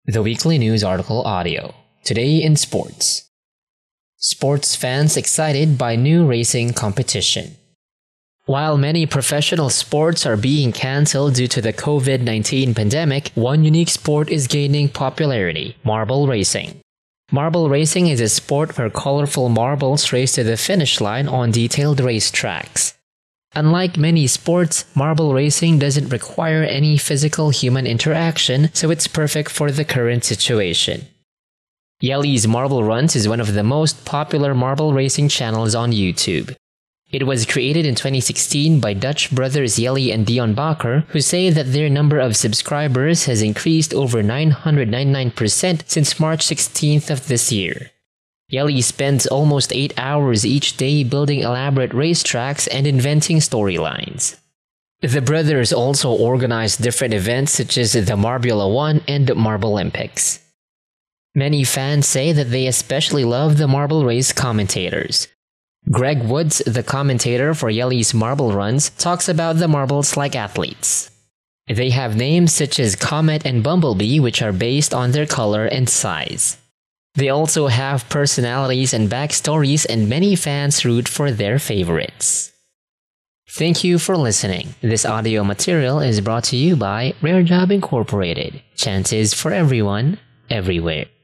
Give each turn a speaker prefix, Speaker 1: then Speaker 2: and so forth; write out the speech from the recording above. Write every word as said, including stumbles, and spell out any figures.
Speaker 1: The Weekly News Article Audio. Today in Sports. Sports fans excited by new racing competition. While many professional sports are being cancelled due to the COVID nineteen pandemic, one unique sport is gaining popularity: marble racing. Marble racing is a sport where colorful marbles race to the finish line on detailed racetracks. Unlike many sports, marble racing doesn't require any physical human interaction, so it's perfect for the current situation. Jelly's Marble Runs is one of the most popular marble racing channels on YouTube. It was created in twenty sixteen by Dutch brothers Jelly and Dion Bakker, who say that their number of subscribers has increased over nine hundred ninety-nine percent since March sixteenth of this year. Jelly spends almost eight hours each day building elaborate racetracks and inventing storylines. The brothers also organize different events such as the Marbula One and Marblympics. Many fans say that they especially love the marble race commentators. Greg Woods, the commentator for Jelly's Marble Runs, talks about the marbles like athletes. They have names such as Comet and Bumblebee, which are based on their color and size. They also have personalities and backstories, and many fans root for their favorites. Thank you for listening. This audio material is brought to you by Rare Job Incorporated. Chances for everyone, everywhere.